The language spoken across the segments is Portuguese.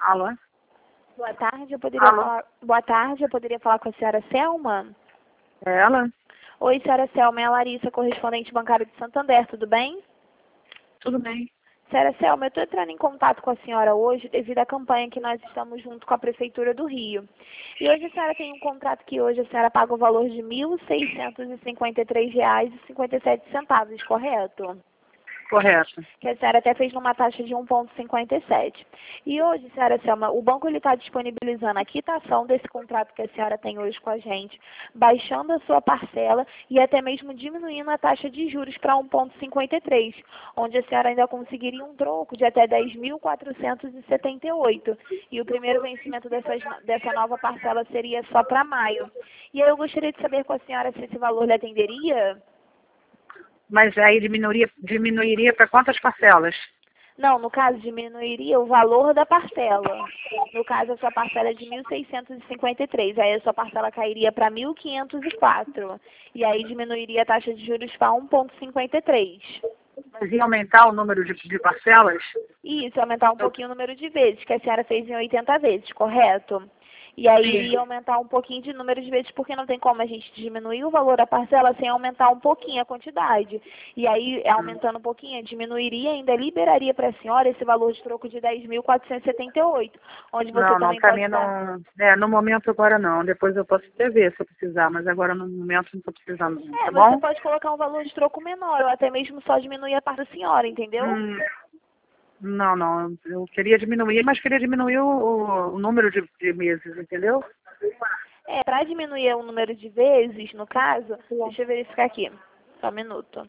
Alô? Boa tarde, Boa tarde, eu poderia falar com a senhora Selma? É ela? Oi, senhora Selma, é a Larissa, correspondente bancária de Santander, tudo bem? Tudo bem. Senhora Selma, eu estou entrando em contato com a senhora hoje devido à campanha que nós estamos junto com a Prefeitura do Rio. E hoje a senhora tem um contrato que hoje a senhora paga o valor de R$ 1.653,57, correto? Correto. Que a senhora até fez numa taxa de 1,57. E hoje, senhora Selma, o banco está disponibilizando a quitação desse contrato que a senhora tem hoje com a gente, baixando a sua parcela e até mesmo diminuindo a taxa de juros para 1,53, onde a senhora ainda conseguiria um troco de até 10.478. E o primeiro vencimento dessa nova parcela seria só para maio. E aí eu gostaria de saber com a senhora se esse valor lhe atenderia? Mas aí diminuiria para quantas parcelas? Não, no caso, diminuiria o valor da parcela. No caso, a sua parcela é de 1.653. Aí a sua parcela cairia para 1.504. E aí diminuiria a taxa de juros para 1,53. Mas ia aumentar o número de parcelas? Isso, aumentar um pouquinho o número de vezes, que a senhora fez em 80 vezes, correto? E aí iria aumentar um pouquinho de número de vezes, porque não tem como a gente diminuir o valor da parcela sem aumentar um pouquinho a quantidade. E aí, aumentando um pouquinho, diminuiria e ainda liberaria para a senhora esse valor de troco de 10.478, onde você Não, também para pode mim estar... não. No momento agora não. Depois eu posso até ver se eu precisar, mas agora no momento não estou precisando, tá Você bom? pode colocar um valor de troco menor, ou até mesmo só diminuir a parte da senhora, entendeu? Não. Eu queria diminuir, mas queria diminuir o número de meses, entendeu? Para diminuir o número de vezes, no caso, deixa eu verificar aqui, só um minuto.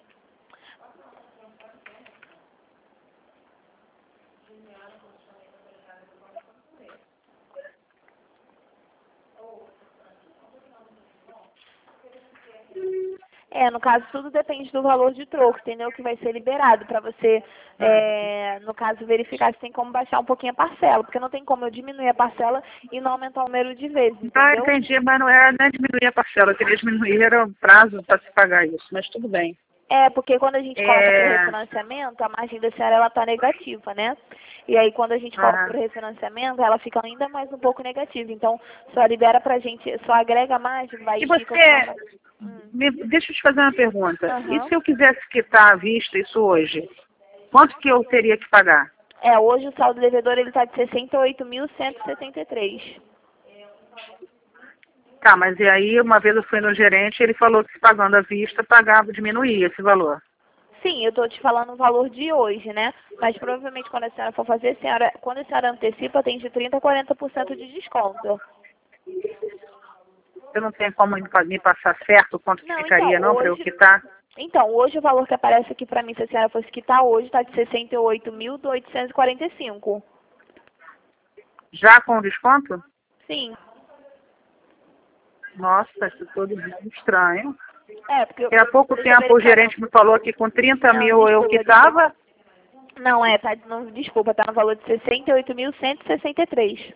No caso, tudo depende do valor de troco, entendeu? Que vai ser liberado para você, no caso, verificar se tem como baixar um pouquinho a parcela, porque não tem como eu diminuir a parcela e não aumentar o número de vezes, entendeu? Entendi, mas não é diminuir a parcela, eu queria diminuir era o prazo para se pagar isso, mas tudo bem. Porque quando a gente coloca para o refinanciamento, a margem da senhora ela está negativa, né? E aí quando a gente coloca para o refinanciamento, ela fica ainda mais um pouco negativa. Então, só libera pra gente, só agrega a margem, vai E e fica... você, deixa eu te fazer uma pergunta. E se eu quisesse quitar à vista isso hoje, quanto que eu teria que pagar? Hoje o saldo devedor ele está de 68.173. Tá, mas e aí uma vez eu fui no gerente, ele falou que se pagando à vista, pagava, diminuía esse valor. Sim, eu estou te falando o valor de hoje, né? Mas provavelmente quando a senhora for fazer, quando a senhora antecipa, tem de 30% a 40% de desconto. Eu não tenho como me passar certo quanto que ficaria, não, para eu quitar? Então, hoje o valor que aparece aqui para mim, se a senhora fosse quitar hoje, está de 68.845. Já com desconto? Sim. Nossa, isso tudo estranho. Porque há pouco tempo o gerente me falou que com 30 mil eu quitava. Não, desculpa, está no valor de 68.163.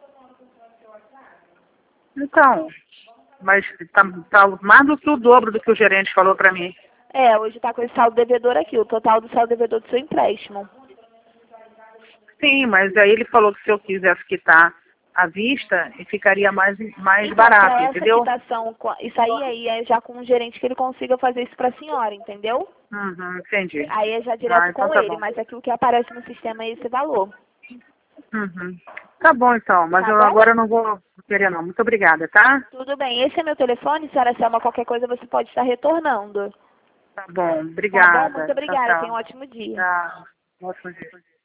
Então, mas tá mais do que o dobro do que o gerente falou para mim. Hoje está com esse saldo devedor aqui, o total do saldo devedor do seu empréstimo. Sim, mas aí ele falou que se eu quisesse quitar à vista, ficaria mais barato, entendeu? Quitação, isso aí é já com um gerente que ele consiga fazer isso para a senhora, entendeu? Entendi. Aí é já direto então com tá ele, bom. mas aqui o que aparece no sistema é esse valor. Tá bom então, mas agora eu não vou querer não. Muito obrigada, tá? Tudo bem, esse é meu telefone, senhora Selma, qualquer coisa você pode estar retornando. Tá bom, obrigada. Muito obrigada, Tchau. tenha um ótimo dia. Tchau. Ótimo dia.